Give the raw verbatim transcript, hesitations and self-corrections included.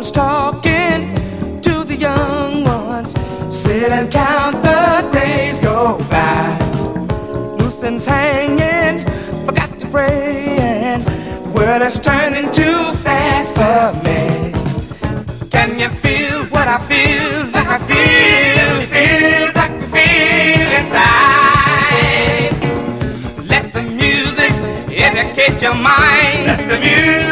ones talking to the young ones. Sit and count the days go by. Loose ends hanging, forgot to pray, and the world is turning too fast for me. Can you feel what I feel, like I feel, feel like I feel inside? Let the music educate your mind. Let the music